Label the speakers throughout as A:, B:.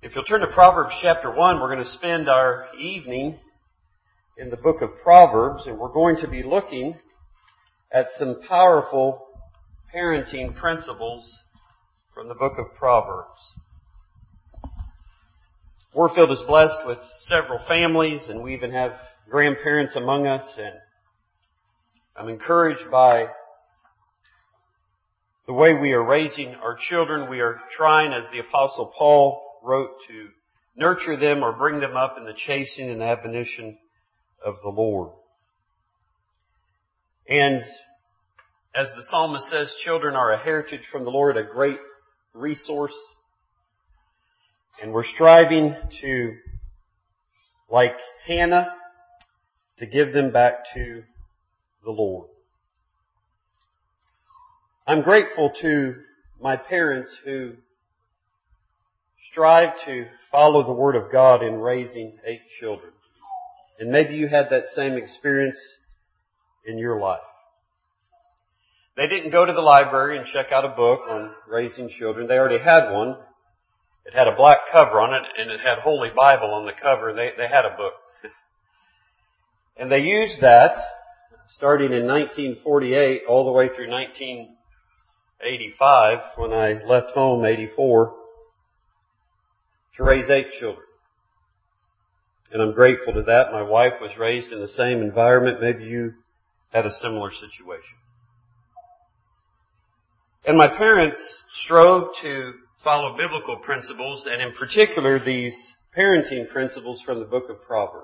A: If you'll turn to Proverbs chapter 1, we're going to spend our evening in the book of Proverbs, and we're going to be looking at some powerful parenting principles from the book of Proverbs. Warfield is blessed with several families, and we even have grandparents among us, and I'm encouraged by the way we are raising our children. We are trying, as the Apostle Paul wrote, to nurture them or bring them up in the chastening and admonition of the Lord. And as the psalmist says, children are a heritage from the Lord, a great resource. And we're striving to, like Hannah, to give them back to the Lord. I'm grateful to my parents who strive to follow the Word of God in raising 8 children. And maybe you had that same experience in your life. They didn't go to the library and check out a book on raising children. They already had one. It had a black cover on it, and it had Holy Bible on the cover. They had a book. And they used that, starting in 1948 all the way through 1985, when I left home, 84, to raise 8 children. And I'm grateful to that. My wife was raised in the same environment. Maybe you had a similar situation. And my parents strove to follow biblical principles, and in particular these parenting principles from the book of Proverbs.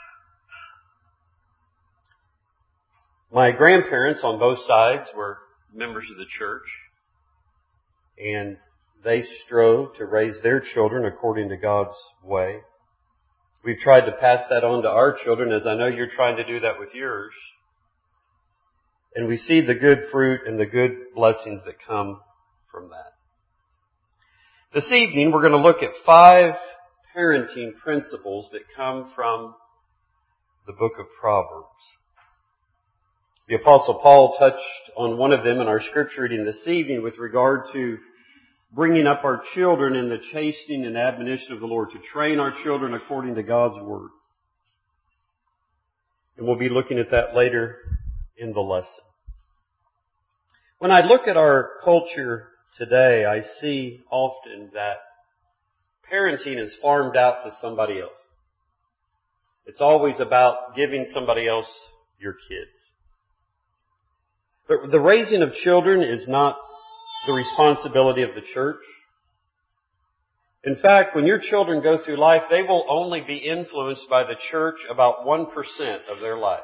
A: My grandparents on both sides were members of the church, and they strove to raise their children according to God's way. We've tried to pass that on to our children, as I know you're trying to do that with yours. And we see the good fruit and the good blessings that come from that. This evening, we're going to look at 5 parenting principles that come from the book of Proverbs. The Apostle Paul touched on one of them in our scripture reading this evening with regard to bringing up our children in the chastening and admonition of the Lord, to train our children according to God's Word. And we'll be looking at that later in the lesson. When I look at our culture today, I see often that parenting is farmed out to somebody else. It's always about giving somebody else your kids. But the raising of children is not the responsibility of the church. In fact, when your children go through life, they will only be influenced by the church about 1% of their life.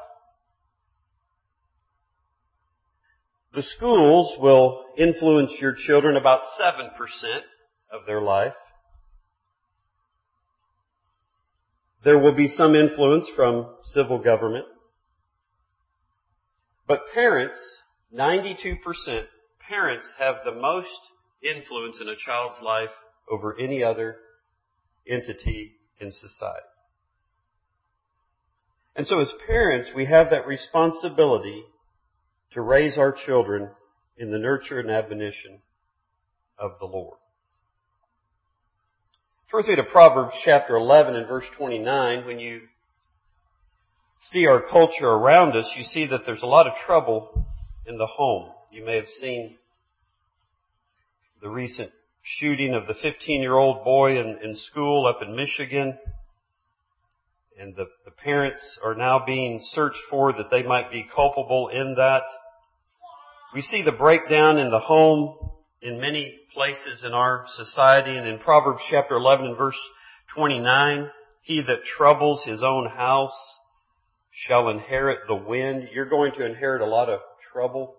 A: The schools will influence your children about 7% of their life. There will be some influence from civil government. But parents, 92%, parents have the most influence in a child's life over any other entity in society. And so as parents, we have that responsibility to raise our children in the nurture and admonition of the Lord. Turn with me to Proverbs chapter 11 and verse 29. When you see our culture around us, you see that there's a lot of trouble in the home. You may have seen the recent shooting of the 15-year-old boy in school up in Michigan. And the parents are now being searched for that they might be culpable in that. We see the breakdown in the home in many places in our society. And in Proverbs chapter 11 and verse 29, he that troubles his own house shall inherit the wind. You're going to inherit a lot of trouble.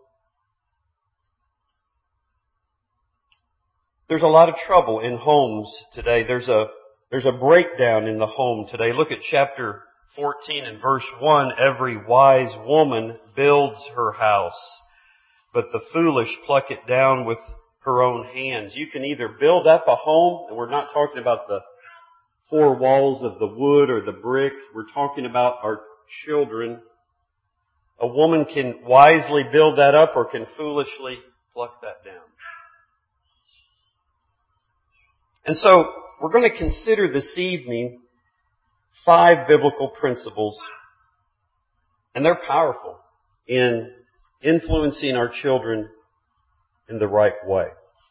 A: There's a lot of trouble in homes today. There's a breakdown in the home today. Look at chapter 14 and verse 1. Every wise woman builds her house, but the foolish pluck it down with her own hands. You can either build up a home, and we're not talking about the 4 walls of the wood or the brick. We're talking about our children. A woman can wisely build that up or can foolishly pluck that down. And so we're going to consider this evening 5 biblical principles, and they're powerful in influencing our children in the right way.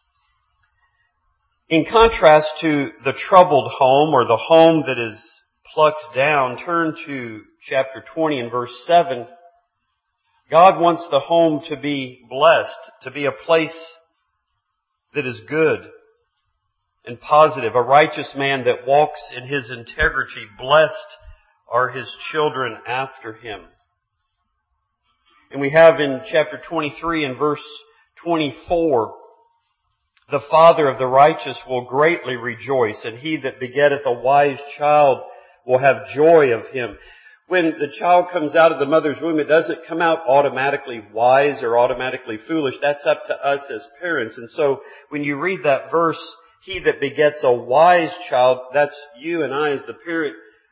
A: In contrast to the troubled home or the home that is plucked down, turn to chapter 20 and verse 7. God wants the home to be blessed, to be a place that is good and positive, a righteous man that walks in his integrity. Blessed are his children after him. And we have in chapter 23 and verse 24, the father of the righteous will greatly rejoice, and he that begetteth a wise child will have joy of him. When the child comes out of the mother's womb, it doesn't come out automatically wise or automatically foolish. That's up to us as parents. And so when you read that verse, he that begets a wise child, that's you and I as the parent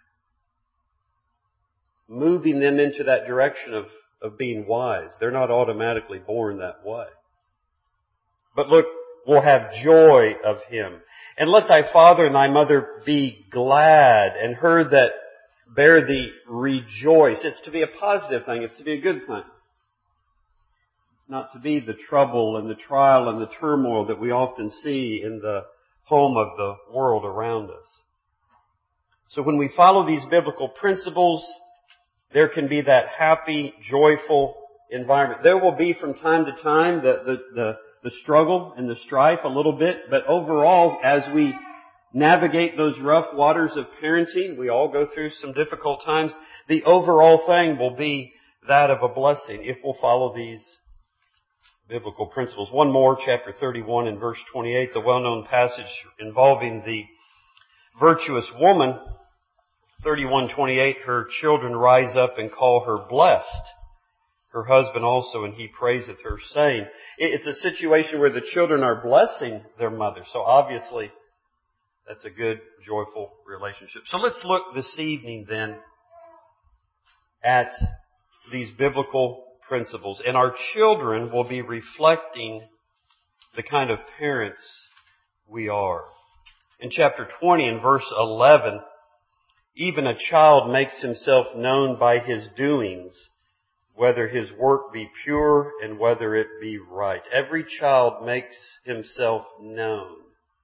A: moving them into that direction of being wise. They're not automatically born that way. But look, will have joy of him. And let thy father and thy mother be glad, and her that bear thee rejoice. It's to be a positive thing. It's to be a good thing. It's not to be the trouble and the trial and the turmoil that we often see in the home of the world around us. So when we follow these biblical principles, there can be that happy, joyful environment. There will be from time to time the struggle and the strife a little bit, but overall, as we navigate those rough waters of parenting, we all go through some difficult times, the overall thing will be that of a blessing if we'll follow these biblical principles. One more, chapter 31 and verse 28, the well-known passage involving the virtuous woman. 31:28, her children rise up and call her blessed. Her husband also, and he praiseth her, saying, it's a situation where the children are blessing their mother. So obviously, that's a good, joyful relationship. So let's look this evening then at these biblical principles. And our children will be reflecting the kind of parents we are. In chapter 20 and verse 11, even a child makes himself known by his doings, whether his work be pure and whether it be right. Every child makes himself known.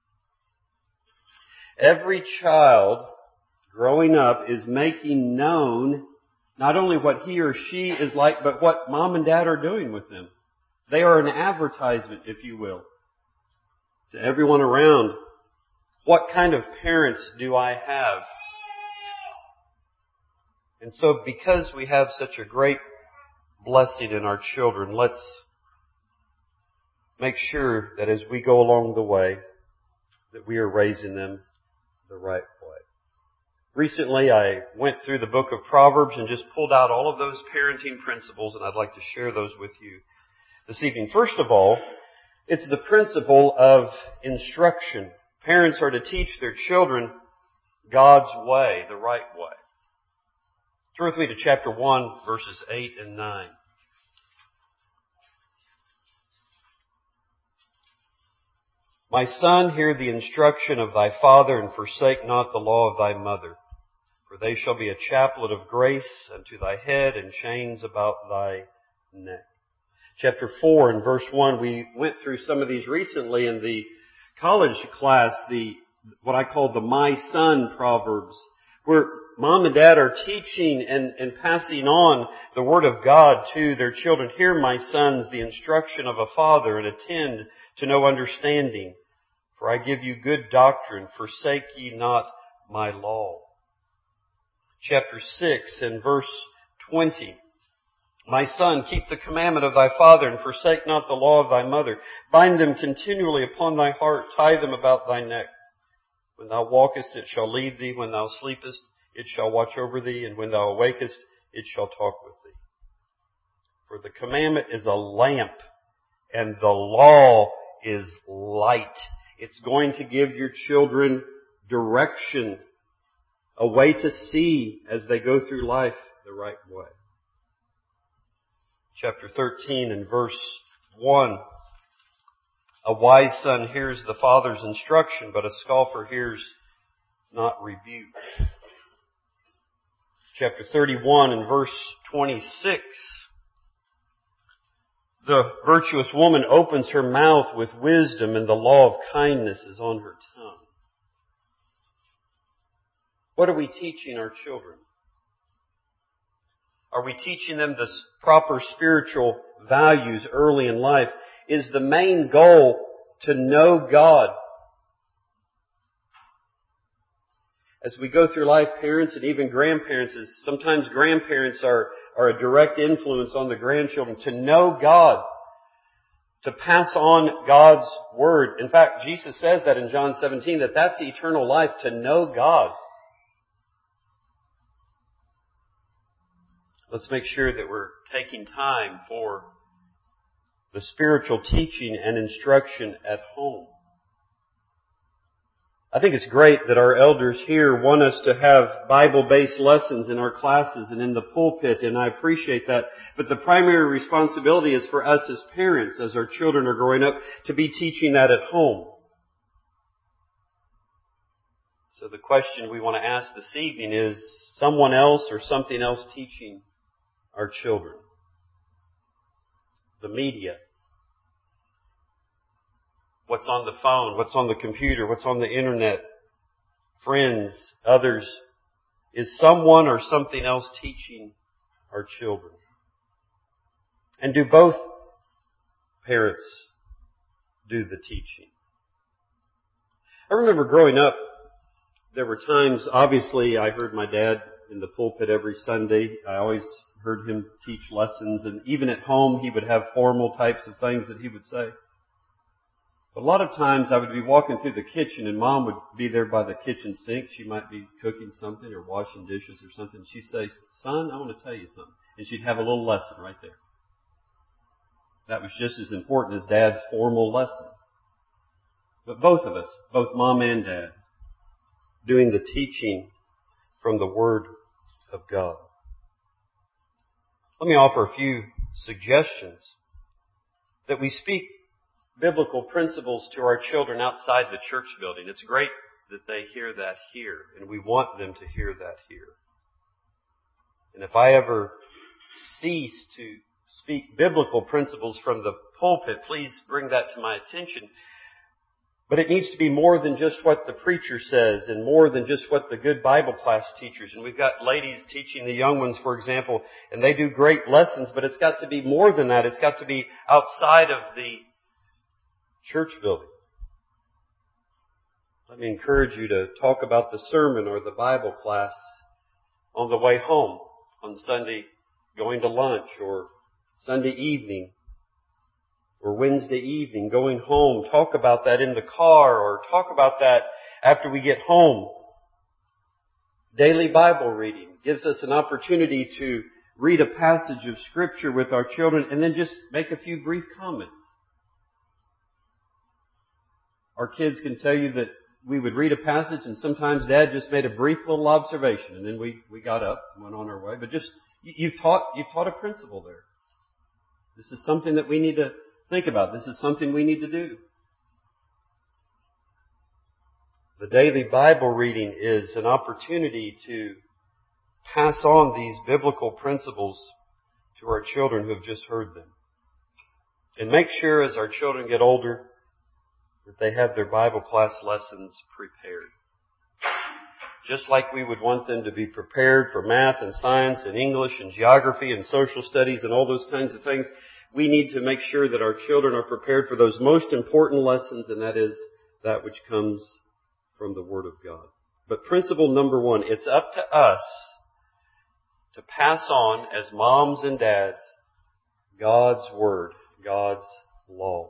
A: Every child growing up is making known not only what he or she is like, but what mom and dad are doing with them. They are an advertisement, if you will, to everyone around. What kind of parents do I have? And so because we have such a great blessing in our children, let's make sure that as we go along the way, that we are raising them the right way. Recently, I went through the book of Proverbs and just pulled out all of those parenting principles, and I'd like to share those with you this evening. First of all, it's the principle of instruction. Parents are to teach their children God's way, the right way. Turn with me to chapter 1, verses 8 and 9. My son, hear the instruction of thy father, and forsake not the law of thy mother. For they shall be a chaplet of grace unto thy head, and chains about thy neck. Chapter 4 and verse 1, we went through some of these recently in the college class, what I call the My Son Proverbs, where mom and dad are teaching and passing on the Word of God to their children. Hear, my sons, the instruction of a father, and attend to no understanding. For I give you good doctrine, forsake ye not my law. Chapter 6 and verse 20. My son, keep the commandment of thy father, and forsake not the law of thy mother. Bind them continually upon thy heart, tie them about thy neck. When thou walkest, it shall lead thee. When thou sleepest, it shall watch over thee. And when thou awakest, it shall talk with thee. For the commandment is a lamp, and the law is light. It's going to give your children direction, a way to see as they go through life the right way. Chapter 13 and verse 1. A wise son hears the father's instruction, but a scoffer hears not rebuke. Chapter 31 and verse 26. The virtuous woman opens her mouth with wisdom, and the law of kindness is on her tongue. What are we teaching our children? Are we teaching them the proper spiritual values early in life? Is the main goal to know God? As we go through life, parents and even grandparents, sometimes grandparents are a direct influence on the grandchildren. To know God, to pass on God's Word. In fact, Jesus says that in John 17, that's eternal life, to know God. Let's make sure that we're taking time for the spiritual teaching and instruction at home. I think it's great that our elders here want us to have Bible-based lessons in our classes and in the pulpit, and I appreciate that. But the primary responsibility is for us as parents, as our children are growing up, to be teaching that at home. So the question we want to ask this evening is, someone else or something else teaching our children? The media. What's on the phone? What's on the computer? What's on the internet? Friends, others. Is someone or something else teaching our children? And do both parents do the teaching? I remember growing up, there were times, obviously, I heard my dad in the pulpit every Sunday. I always heard him teach lessons, and even at home he would have formal types of things that he would say. But a lot of times I would be walking through the kitchen and Mom would be there by the kitchen sink. She might be cooking something or washing dishes or something. She'd say, "Son, I want to tell you something." And she'd have a little lesson right there. That was just as important as Dad's formal lesson. But both of us, both Mom and Dad, doing the teaching from the Word of God. Let me offer a few suggestions that we speak biblical principles to our children outside the church building. It's great that they hear that here, and we want them to hear that here. And if I ever cease to speak biblical principles from the pulpit, please bring that to my attention. But it needs to be more than just what the preacher says and more than just what the good Bible class teachers. And we've got ladies teaching the young ones, for example, and they do great lessons, but it's got to be more than that. It's got to be outside of the church building. Let me encourage you to talk about the sermon or the Bible class on the way home, on Sunday going to lunch, or Sunday evening, or Wednesday evening going home. Talk about that in the car, or talk about that after we get home. Daily Bible reading gives us an opportunity to read a passage of Scripture with our children and then just make a few brief comments. Our kids can tell you that we would read a passage and sometimes Dad just made a brief little observation and then we got up and went on our way. But just, you've taught a principle there. This is something that we need to think about. This is something we need to do. The daily Bible reading is an opportunity to pass on these biblical principles to our children who have just heard them. And make sure as our children get older that they have their Bible class lessons prepared. Just like we would want them to be prepared for math and science and English and geography and social studies and all those kinds of things, we need to make sure that our children are prepared for those most important lessons, and that is that which comes from the Word of God. But principle number one, it's up to us to pass on, as moms and dads, God's Word, God's law.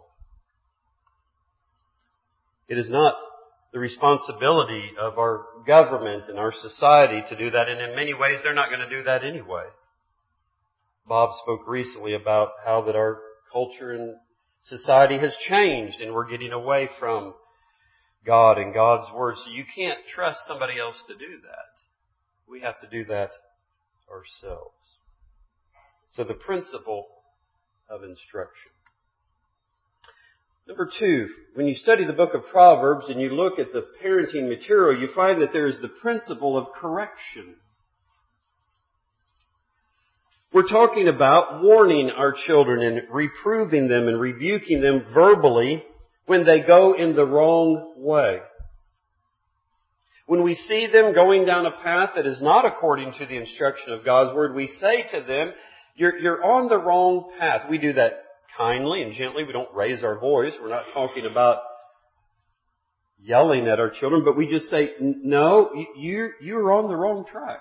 A: It is not the responsibility of our government and our society to do that, and in many ways they're not going to do that anyway. Bob spoke recently about how that our culture and society has changed and we're getting away from God and God's Word. So you can't trust somebody else to do that. We have to do that ourselves. So the principle of instruction. Number two, when you study the book of Proverbs and you look at the parenting material, you find that there is the principle of correction. We're talking about warning our children and reproving them and rebuking them verbally when they go in the wrong way. When we see them going down a path that is not according to the instruction of God's Word, we say to them, you're on the wrong path. We do that kindly and gently. We don't raise our voice. We're not talking about yelling at our children, but we just say, no, you're on the wrong track.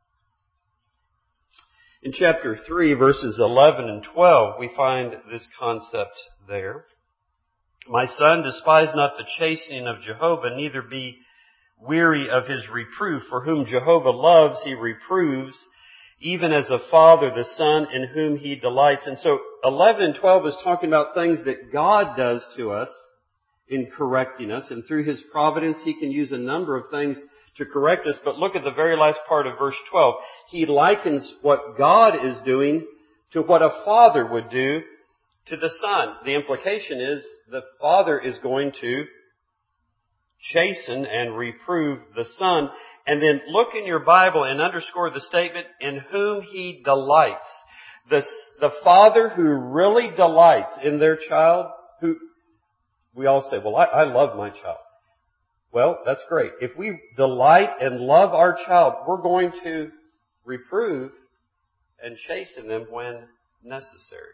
A: In chapter 3, verses 11 and 12, we find this concept there. My son, despise not the chastening of Jehovah, neither be weary of his reproof. For whom Jehovah loves, he reproves, even as a father the son in whom he delights. And so 11 and 12 is talking about things that God does to us in correcting us. And through His providence, He can use a number of things to correct us. But look at the very last part of verse 12. He likens what God is doing to what a father would do to the son. The implication is the father is going to chasten and reprove the son. And then look in your Bible and underscore the statement, in whom He delights. The father who really delights in their child, who we all say, well, I love my child. Well, that's great. If we delight and love our child, we're going to reprove and chasten them when necessary.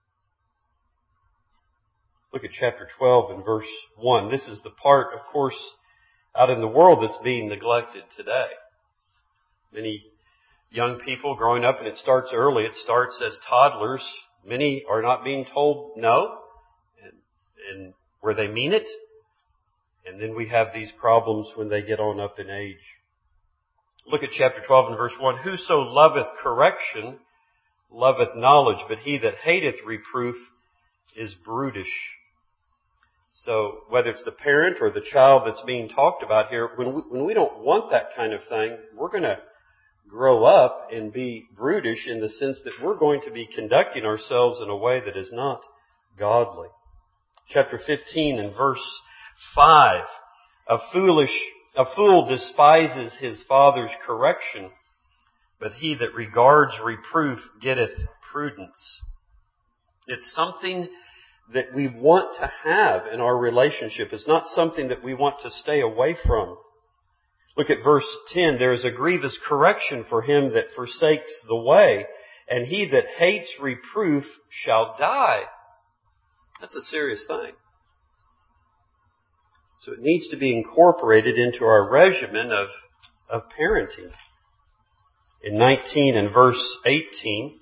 A: Look at chapter 12 and verse 1. This is the part, of course, out in the world that's being neglected today. Many young people growing up, and it starts early, it starts as toddlers. Many are not being told no, and where they mean it. And then we have these problems when they get on up in age. Look at chapter 12 and verse 1. Whoso loveth correction loveth knowledge, but he that hateth reproof is brutish. So whether it's the parent or the child that's being talked about here, when we don't want that kind of thing, we're going to grow up and be brutish in the sense that we're going to be conducting ourselves in a way that is not godly. Chapter 15 and verse 5. A fool despises his father's correction, but he that regards reproof getteth prudence. It's something that we want to have in our relationship. It's not something that we want to stay away from. Look at verse 10. There is a grievous correction for him that forsakes the way, and he that hates reproof shall die. That's a serious thing. So it needs to be incorporated into our regimen of parenting. In 19 and verse 18,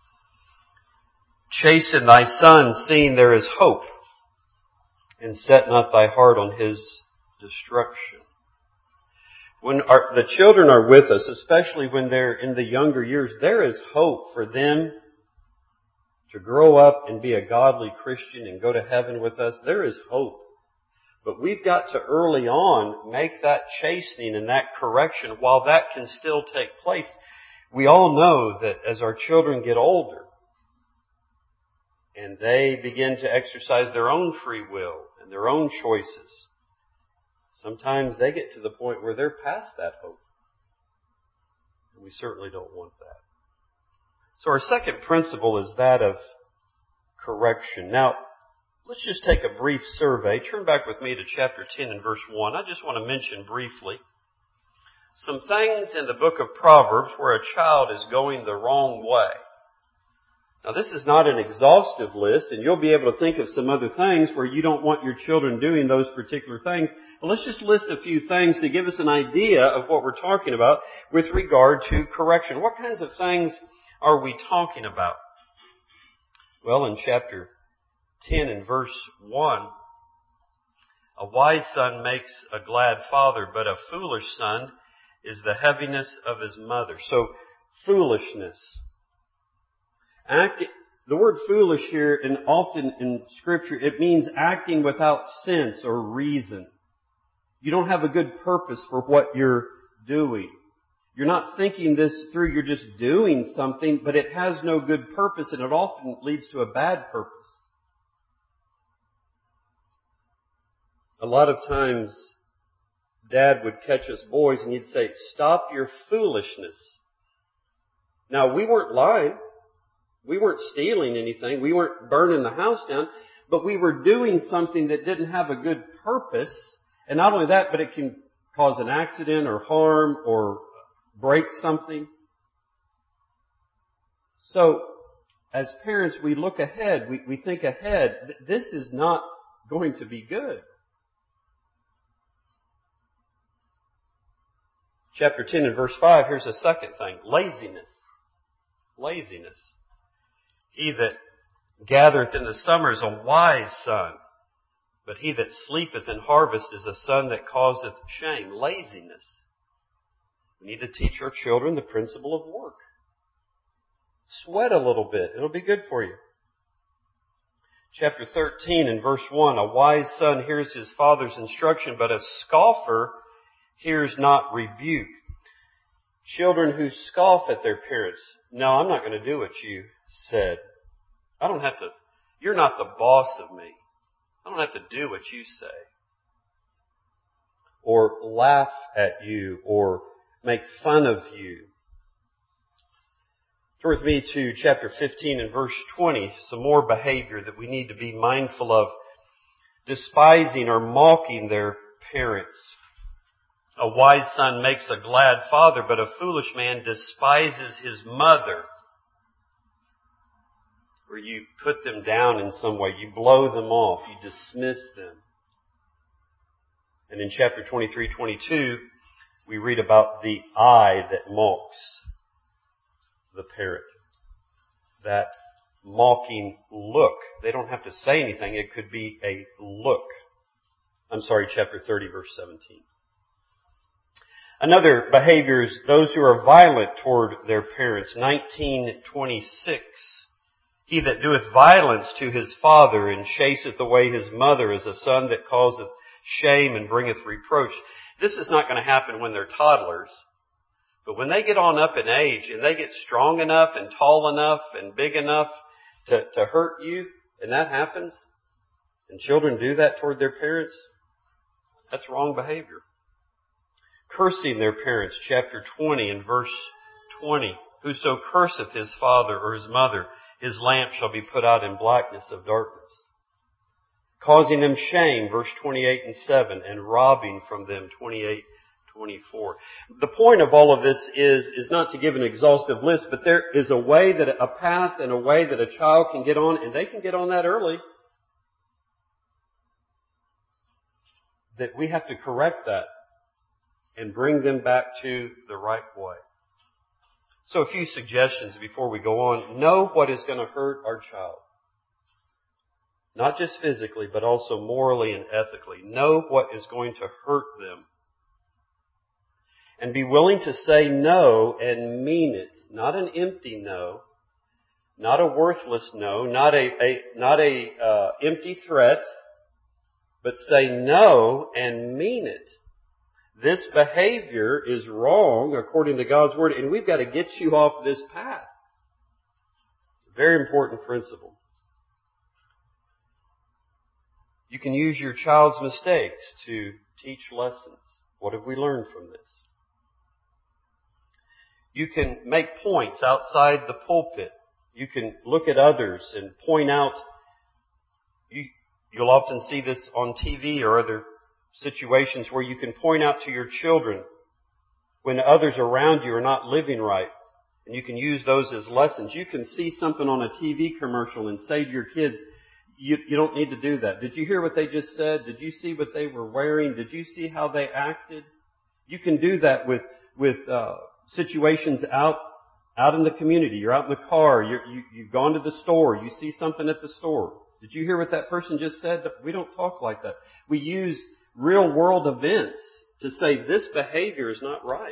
A: chasten thy son, seeing there is hope, and set not thy heart on his destruction. When the children are with us, especially when they're in the younger years, there is hope for them to grow up and be a godly Christian and go to heaven with us. There is hope. But we've got to early on make that chastening and that correction while that can still take place. We all know that as our children get older and they begin to exercise their own free will and their own choices, sometimes they get to the point where they're past that hope. And we certainly don't want that. So our second principle is that of correction. Now, let's just take a brief survey. Turn back with me to chapter 10 and verse 1. I just want to mention briefly some things in the book of Proverbs where a child is going the wrong way. Now, this is not an exhaustive list, and you'll be able to think of some other things where you don't want your children doing those particular things. But let's just list a few things to give us an idea of what we're talking about with regard to correction. What kinds of things are we talking about? Well, in chapter 10 and verse 1, a wise son makes a glad father, but a foolish son is the heaviness of his mother. So, foolishness. The word foolish here, and often in Scripture, it means acting without sense or reason. You don't have a good purpose for what you're doing. You're not thinking this through, you're just doing something, but it has no good purpose, and it often leads to a bad purpose. A lot of times, Dad would catch us boys and he'd say, "Stop your foolishness." Now, we weren't lying. We weren't stealing anything. We weren't burning the house down. But we were doing something that didn't have a good purpose. And not only that, but it can cause an accident or harm or break something. So, as parents, we look ahead. We think ahead. This is not going to be good. Chapter 10 and verse 5, here's a second thing. Laziness. Laziness. He that gathereth in the summer is a wise son, but he that sleepeth in harvest is a son that causeth shame. Laziness. We need to teach our children the principle of work. Sweat a little bit. It'll be good for you. Chapter 13 and verse 1, a wise son hears his father's instruction, but a scoffer hears not rebuke. Children who scoff at their parents, "No, I'm not going to do what you said. I don't have to, you're not the boss of me. I don't have to do what you say." Or laugh at you, or make fun of you. Turn with me to chapter 15 and verse 20, some more behavior that we need to be mindful of. Despising or mocking their parents. A wise son makes a glad father, but a foolish man despises his mother. Or you put them down in some way. You blow them off. You dismiss them. And in chapter 23-22, we read about the eye that mocks the parent. That mocking look. They don't have to say anything. It could be a look. Chapter 30, verse 17. Another behavior is those who are violent toward their parents. 19:26. He that doeth violence to his father and chaseth away his mother is a son that causeth shame and bringeth reproach. This is not going to happen when they're toddlers. But when they get on up in age and they get strong enough and tall enough and big enough to hurt you, and that happens, and children do that toward their parents, that's wrong behavior. Cursing their parents, chapter 20 and verse 20. Whoso curseth his father or his mother, his lamp shall be put out in blackness of darkness. Causing them shame, verse 28 and 7, and robbing from them, 28-24. The point of all of this is not to give an exhaustive list, but there is a way that a path and a way that a child can get on, and they can get on that early, that we have to correct that and bring them back to the right way. So a few suggestions before we go on. Know what is going to hurt our child. Not just physically, but also morally and ethically. Know what is going to hurt them. And be willing to say no and mean it. Not an empty no. Not a worthless no. Not a empty threat. But say no and mean it. This behavior is wrong according to God's Word, and we've got to get you off this path. It's a very important principle. You can use your child's mistakes to teach lessons. What have we learned from this? You can make points outside the pulpit. You can look at others and point out. You'll often see this on TV or other situations where you can point out to your children when others around you are not living right. And you can use those as lessons. You can see something on a TV commercial and say to your kids, you don't need to do that. Did you hear what they just said? Did you see what they were wearing? Did you see how they acted? You can do that with situations out in the community. You're out in the car. You've gone to the store. You see something at the store. Did you hear what that person just said? We don't talk like that. We use real world events to say this behavior is not right.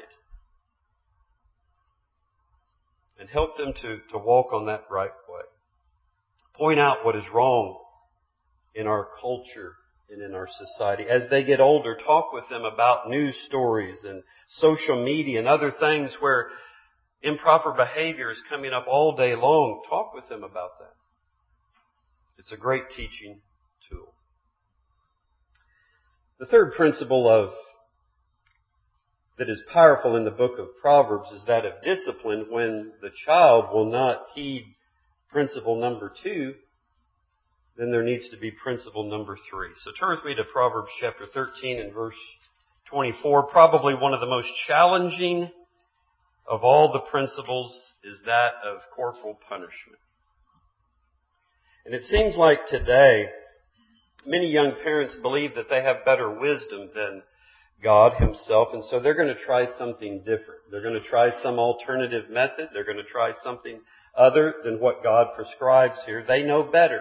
A: And help them to walk on that right way. Point out what is wrong in our culture and in our society. As they get older, talk with them about news stories and social media and other things where improper behavior is coming up all day long. Talk with them about that. It's a great teaching tool. The third principle that is powerful in the book of Proverbs is that of discipline. When the child will not heed principle number 2, then there needs to be principle number 3. So turn with me to Proverbs chapter 13 and verse 24. Probably one of the most challenging of all the principles is that of corporal punishment. And it seems like today, many young parents believe that they have better wisdom than God Himself, and so they're going to try something different. They're going to try some alternative method. They're going to try something other than what God prescribes here. They know better.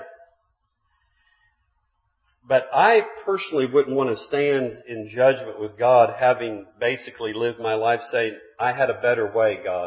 A: But I personally wouldn't want to stand in judgment with God having basically lived my life saying, I had a better way, God.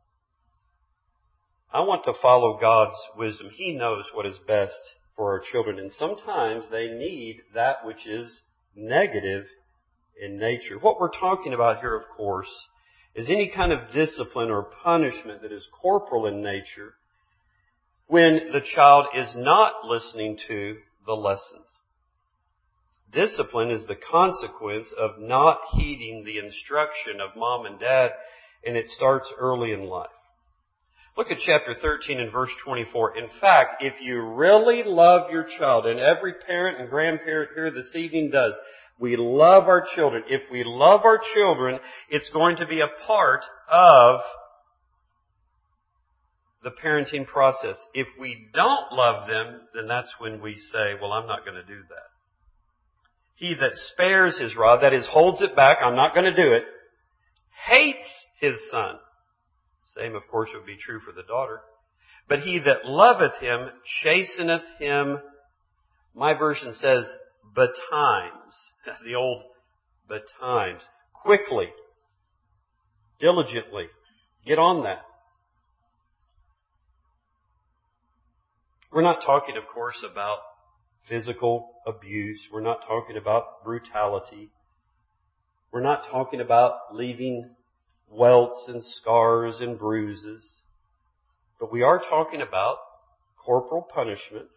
A: I want to follow God's wisdom. He knows what is best for our children, and sometimes they need that which is negative in nature. What we're talking about here, of course, is any kind of discipline or punishment that is corporal in nature when the child is not listening to the lessons. Discipline is the consequence of not heeding the instruction of mom and dad, and it starts early in life. Look at chapter 13 and verse 24. In fact, if you really love your child, and every parent and grandparent here this evening does, we love our children. If we love our children, it's going to be a part of the parenting process. If we don't love them, then that's when we say, well, I'm not going to do that. He that spares his rod, that is, holds it back, I'm not going to do it, hates his son. Same, of course, would be true for the daughter. But he that loveth him chasteneth him, my version says, betimes. The old betimes. Quickly. Diligently. Get on that. We're not talking, of course, about physical abuse. We're not talking about brutality. We're not talking about leaving welts and scars and bruises. But we are talking about corporal punishment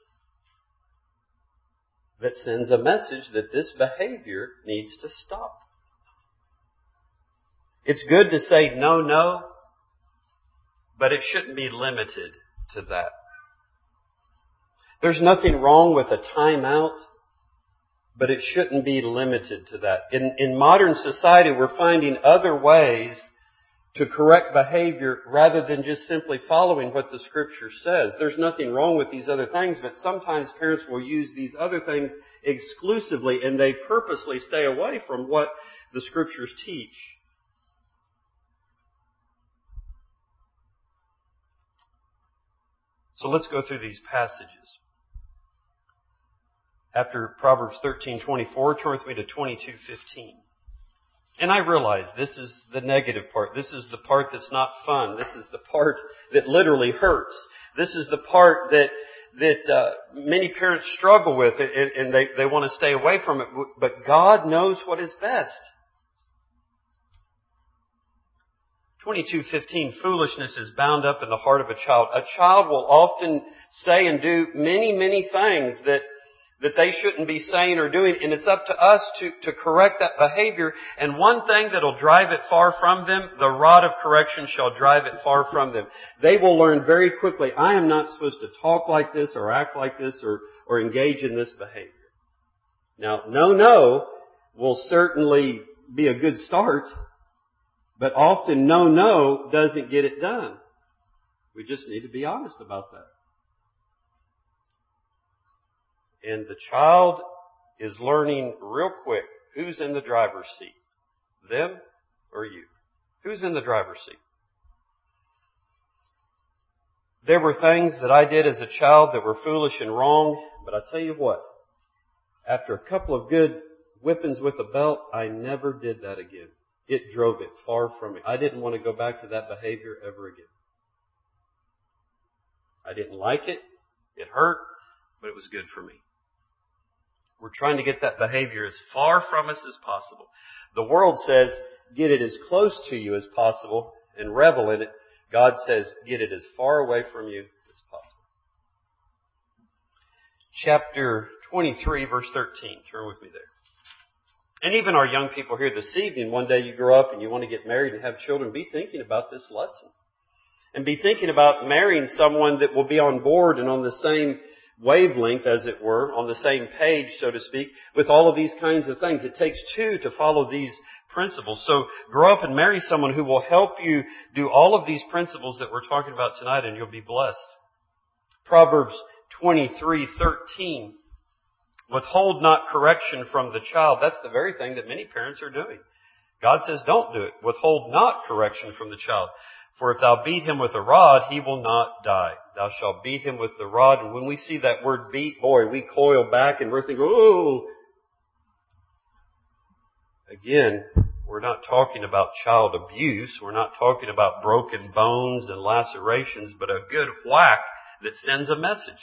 A: that sends a message that this behavior needs to stop. It's good to say no, no, but it shouldn't be limited to that. There's nothing wrong with a timeout, but it shouldn't be limited to that. In modern society, we're finding other ways to correct behavior rather than just simply following what the Scripture says. There's nothing wrong with these other things, but sometimes parents will use these other things exclusively, and they purposely stay away from what the Scriptures teach. So let's go through these passages. After Proverbs 13:24, turn with me to 22:15. And I realize this is the negative part. This is the part that's not fun. This is the part that literally hurts. This is the part that many parents struggle with, and they want to stay away from it. But God knows what is best. 22:15, foolishness is bound up in the heart of a child. A child will often say and do many, many things that they shouldn't be saying or doing, and it's up to us to correct that behavior. And one thing that'll drive it far from them, the rod of correction shall drive it far from them. They will learn very quickly, I am not supposed to talk like this or act like this or engage in this behavior. Now, no will certainly be a good start, but often no doesn't get it done. We just need to be honest about that. And the child is learning real quick who's in the driver's seat, them or you. Who's in the driver's seat? There were things that I did as a child that were foolish and wrong, but I tell you what, after a couple of good whippings with a belt, I never did that again. It drove it far from me. I didn't want to go back to that behavior ever again. I didn't like it. It hurt, but it was good for me. We're trying to get that behavior as far from us as possible. The world says, get it as close to you as possible and revel in it. God says, get it as far away from you as possible. Chapter 23, verse 13. Turn with me there. And even our young people here this evening, one day you grow up and you want to get married and have children, be thinking about this lesson. And be thinking about marrying someone that will be on board and on the same wavelength, as it were, on the same page, so to speak, with all of these kinds of things. It takes two to follow these principles. So grow up and marry someone who will help you do all of these principles that we're talking about tonight, and you'll be blessed. Proverbs 23:13. Withhold not correction from the child. That's the very thing that many parents are doing. God says, don't do it. Withhold not correction from the child. For if thou beat him with a rod, he will not die. Thou shalt beat him with the rod. And when we see that word beat, boy, we coil back and we're thinking, oh. Again, we're not talking about child abuse. We're not talking about broken bones and lacerations, but a good whack that sends a message.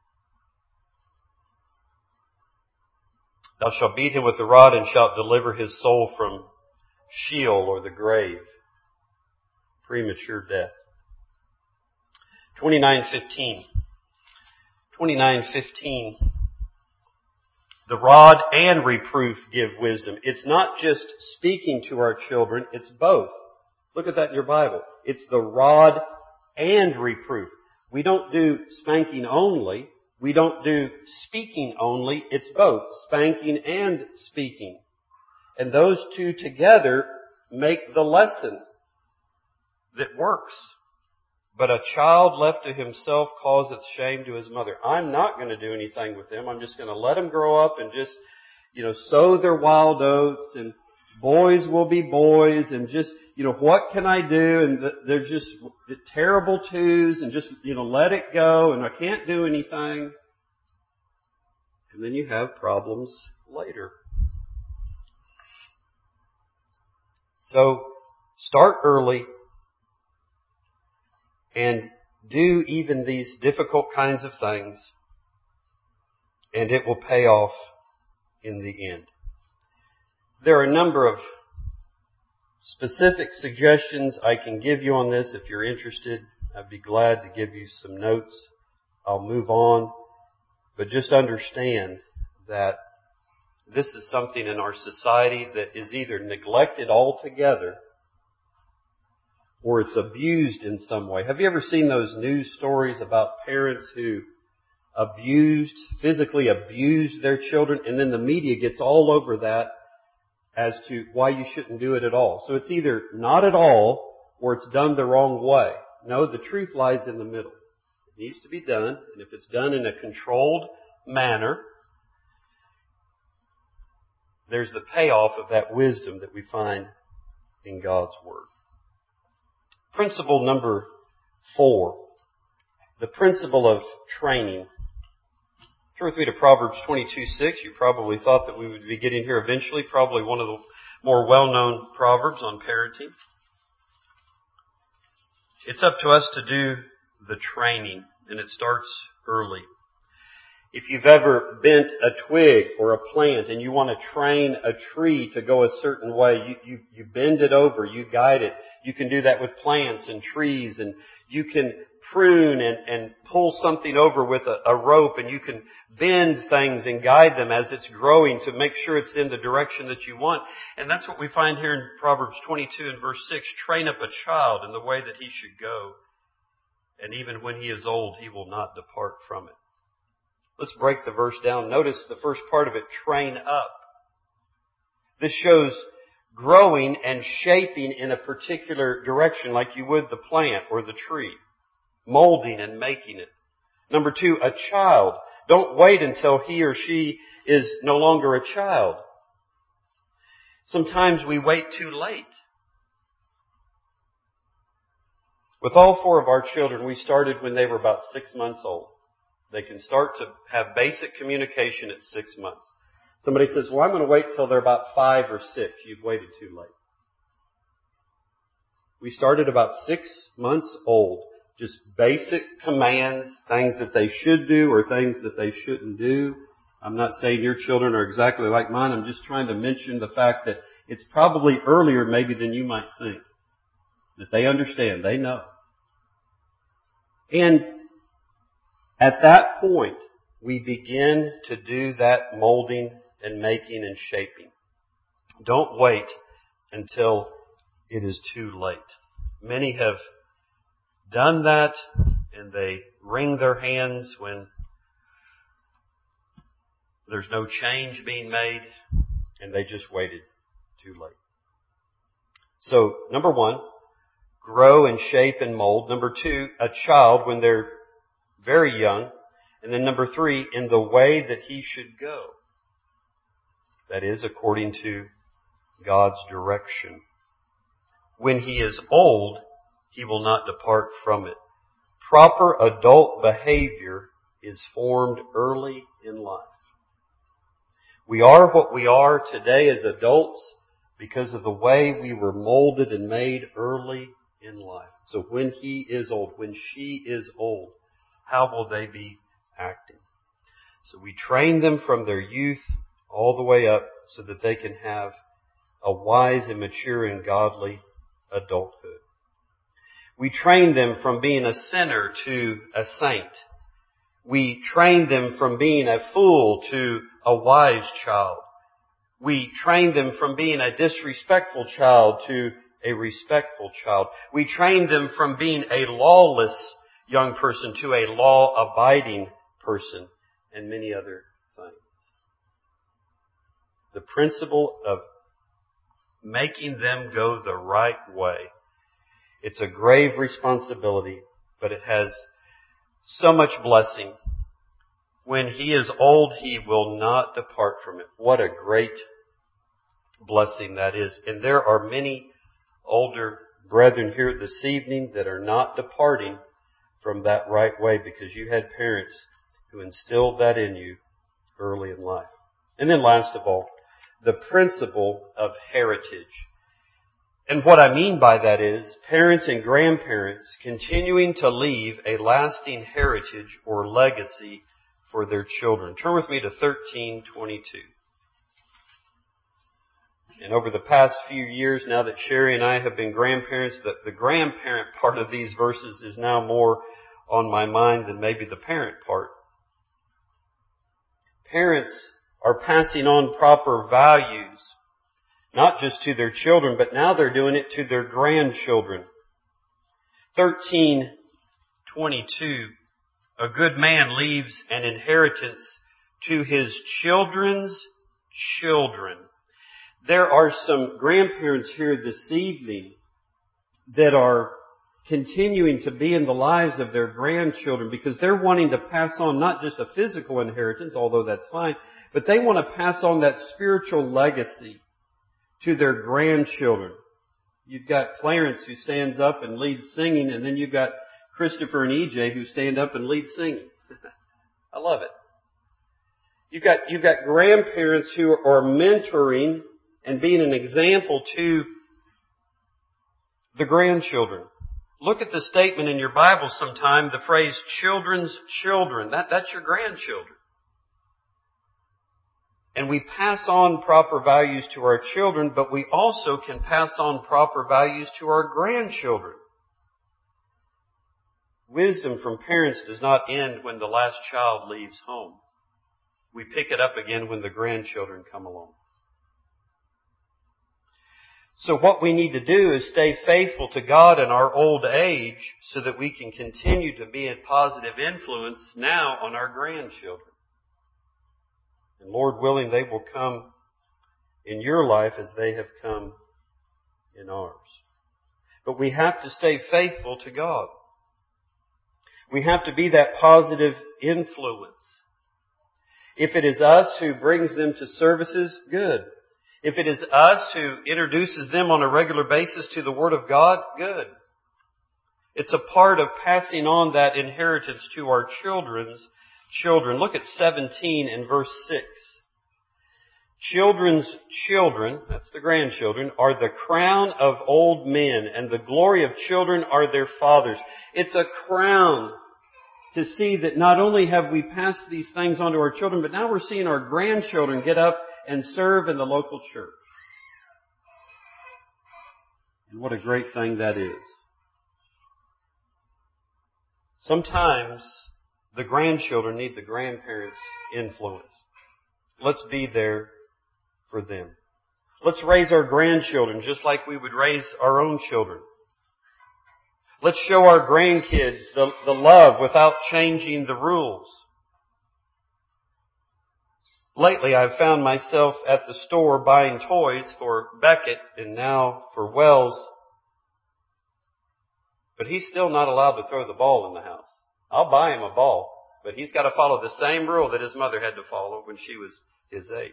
A: Thou shalt beat him with the rod and shalt deliver his soul from Sheol, or the grave. Premature death. 29:15. 29:15. The rod and reproof give wisdom. It's not just speaking to our children, it's both. Look at that in your Bible. It's the rod and reproof. We don't do spanking only. We don't do speaking only. It's both, spanking and speaking. And those two together make the lesson that works. But a child left to himself causeth shame to his mother. I'm not going to do anything with them. I'm just going to let them grow up and just, sow their wild oats, and boys will be boys, and just, what can I do? And they're just terrible twos, and just, let it go, and I can't do anything. And then you have problems later. So, start early. And do even these difficult kinds of things, and it will pay off in the end. There are a number of specific suggestions I can give you on this. If you're interested, I'd be glad to give you some notes. I'll move on. But just understand that this is something in our society that is either neglected altogether or it's abused in some way. Have you ever seen those news stories about parents who physically abused their children, and then the media gets all over that as to why you shouldn't do it at all? So it's either not at all or it's done the wrong way. No, the truth lies in the middle. It needs to be done, and if it's done in a controlled manner, there's the payoff of that wisdom that we find in God's Word. Principle number 4, the principle of training. Turn with me to Proverbs 22:6. You probably thought that we would be getting here eventually. Probably one of the more well-known proverbs on parenting. It's up to us to do the training, and it starts early. If you've ever bent a twig or a plant and you want to train a tree to go a certain way, you bend it over, you guide it. You can do that with plants and trees, and you can prune and pull something over with a rope, and you can bend things and guide them as it's growing to make sure it's in the direction that you want. And that's what we find here in Proverbs 22 and verse 6. Train up a child in the way that he should go, and even when he is old, he will not depart from it. Let's break the verse down. Notice the first part of it, train up. This shows growing and shaping in a particular direction like you would the plant or the tree. Molding and making it. Number 2, a child. Don't wait until he or she is no longer a child. Sometimes we wait too late. With all 4 of our children, we started when they were about 6 months old. They can start to have basic communication at 6 months. Somebody says, well, I'm going to wait till they're about 5 or 6. You've waited too late. We started about 6 months old. Just basic commands, things that they should do or things that they shouldn't do. I'm not saying your children are exactly like mine. I'm just trying to mention the fact that it's probably earlier maybe than you might think. That they understand, they know. And at that point, we begin to do that molding and making and shaping. Don't wait until it is too late. Many have done that, and they wring their hands when there's no change being made, and they just waited too late. So, number one, grow and shape and mold. Number two, a child when they're very young. And then number three, in the way that he should go. That is, according to God's direction. When he is old, he will not depart from it. Proper adult behavior is formed early in life. We are what we are today as adults because of the way we were molded and made early in life. So when he is old, when she is old, how will they be acting? So we train them from their youth all the way up so that they can have a wise and mature and godly adulthood. We train them from being a sinner to a saint. We train them from being a fool to a wise child. We train them from being a disrespectful child to a respectful child. We train them from being a lawless young person to a law-abiding person, and many other things. The principle of making them go the right way, it's a grave responsibility, but it has so much blessing. When he is old, he will not depart from it. What a great blessing that is. And there are many older brethren here this evening that are not departing from that right way because you had parents who instilled that in you early in life. And then last of all, the principle of heritage. And what I mean by that is parents and grandparents continuing to leave a lasting heritage or legacy for their children. Turn with me to 13:22. And over the past few years, now that Sherry and I have been grandparents, the grandparent part of these verses is now more on my mind than maybe the parent part. Parents are passing on proper values, not just to their children, but now they're doing it to their grandchildren. 13:22, a good man leaves an inheritance to his children's children. There are some grandparents here this evening that are continuing to be in the lives of their grandchildren because they're wanting to pass on not just a physical inheritance, although that's fine, but they want to pass on that spiritual legacy to their grandchildren. You've got Clarence who stands up and leads singing, and then you've got Christopher and EJ who stand up and lead singing. I love it. You've got grandparents who are mentoring and being an example to the grandchildren. Look at the statement in your Bible sometime, the phrase children's children. That's your grandchildren. And we pass on proper values to our children, but we also can pass on proper values to our grandchildren. Wisdom from parents does not end when the last child leaves home. We pick it up again when the grandchildren come along. So what we need to do is stay faithful to God in our old age so that we can continue to be a positive influence now on our grandchildren. And Lord willing, they will come in your life as they have come in ours. But we have to stay faithful to God. We have to be that positive influence. If it is us who brings them to services, good. If it is us who introduces them on a regular basis to the Word of God, good. It's a part of passing on that inheritance to our children's children. Look at 17 and verse 6. Children's children, that's the grandchildren, are the crown of old men, and the glory of children are their fathers. It's a crown to see that not only have we passed these things on to our children, but now we're seeing our grandchildren get up and serve in the local church. And what a great thing that is. Sometimes the grandchildren need the grandparents' influence. Let's be there for them. Let's raise our grandchildren just like we would raise our own children. Let's show our grandkids the love without changing the rules. Lately, I've found myself at the store buying toys for Beckett and now for Wells. But he's still not allowed to throw the ball in the house. I'll buy him a ball, but he's got to follow the same rule that his mother had to follow when she was his age.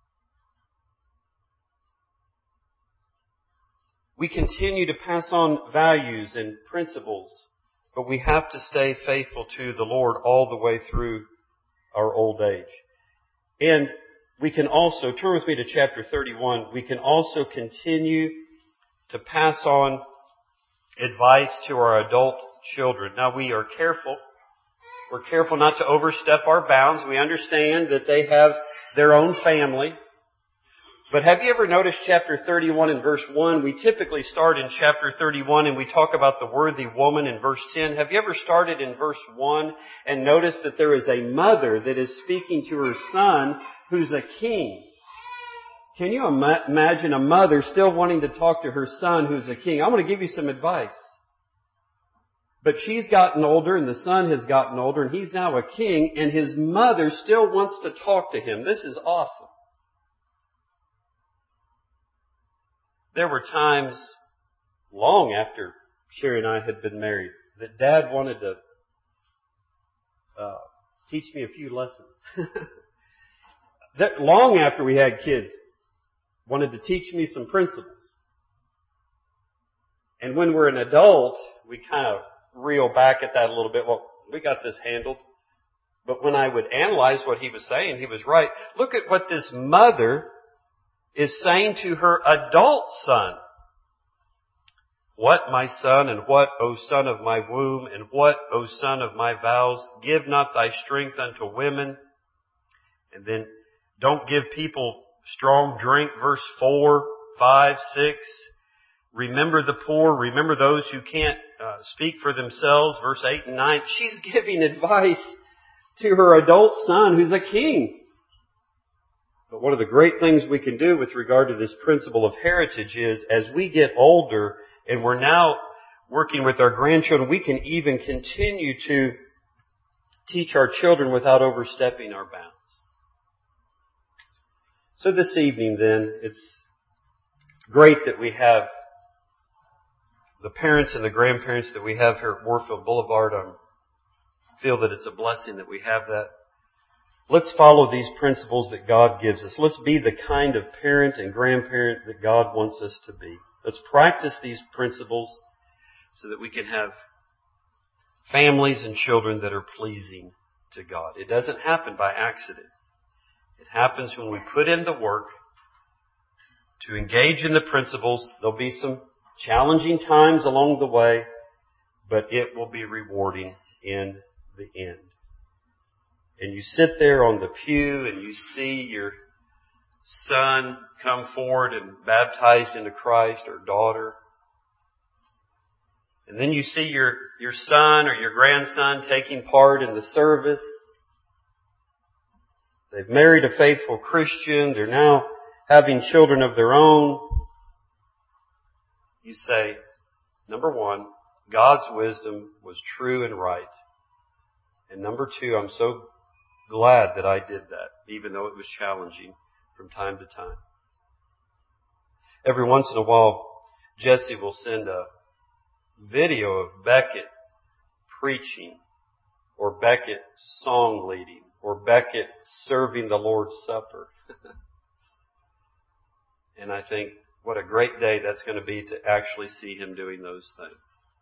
A: We continue to pass on values and principles, but we have to stay faithful to the Lord all the way through our old age. And we can also, turn with me to chapter 31, we can also continue to pass on advice to our adult children. Now we are careful. We're careful not to overstep our bounds. We understand that they have their own family. But have you ever noticed chapter 31 and verse 1? We typically start in chapter 31 and we talk about the worthy woman in verse 10. Have you ever started in verse 1 and noticed that there is a mother that is speaking to her son who's a king? Can you imagine a mother still wanting to talk to her son who's a king? I'm going to give you some advice. But she's gotten older and the son has gotten older and he's now a king and his mother still wants to talk to him. This is awesome. There were times long after Sherry and I had been married that Dad wanted to teach me a few lessons. That long after we had kids, wanted to teach me some principles. And when we're an adult, we kind of reel back at that a little bit. Well, we got this handled. But when I would analyze what he was saying, he was right. Look at what this mother is saying to her adult son. What, my son, and what, O son of my womb, and what, O son of my vows, give not thy strength unto women. And then don't give people strong drink, verse 4, 5, 6. Remember the poor, remember those who can't speak for themselves, verse 8 and 9. She's giving advice to her adult son who's a king. But one of the great things we can do with regard to this principle of heritage is, as we get older and we're now working with our grandchildren, we can even continue to teach our children without overstepping our bounds. So this evening then, it's great that we have the parents and the grandparents that we have here at Warfield Boulevard. I feel that it's a blessing that we have that. Let's follow these principles that God gives us. Let's be the kind of parent and grandparent that God wants us to be. Let's practice these principles so that we can have families and children that are pleasing to God. It doesn't happen by accident. It happens when we put in the work to engage in the principles. There'll be some challenging times along the way, but it will be rewarding in the end. And you sit there on the pew and you see your son come forward and baptized into Christ, or daughter. And then you see your son or your grandson taking part in the service. They've married a faithful Christian. They're now having children of their own. You say, number one, God's wisdom was true and right. And number two, I'm so glad that I did that, even though it was challenging from time to time. Every once in a while, Jesse will send a video of Beckett preaching, or Beckett song leading, or Beckett serving the Lord's Supper. And I think, what a great day that's going to be to actually see him doing those things.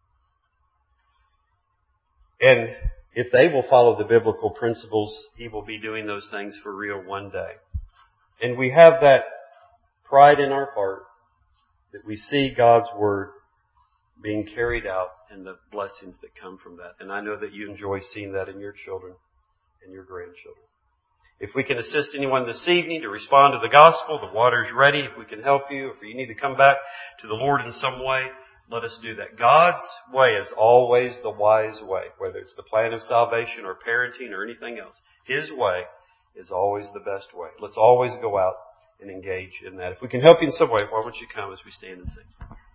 A: And if they will follow the biblical principles, he will be doing those things for real one day. And we have that pride in our heart that we see God's Word being carried out and the blessings that come from that. And I know that you enjoy seeing that in your children and your grandchildren. If we can assist anyone this evening to respond to the gospel, the water's ready. If we can help you, if you need to come back to the Lord in some way, let us do that. God's way is always the wise way, whether it's the plan of salvation or parenting or anything else. His way is always the best way. Let's always go out and engage in that. If we can help you in some way, why don't you come as we stand and sing?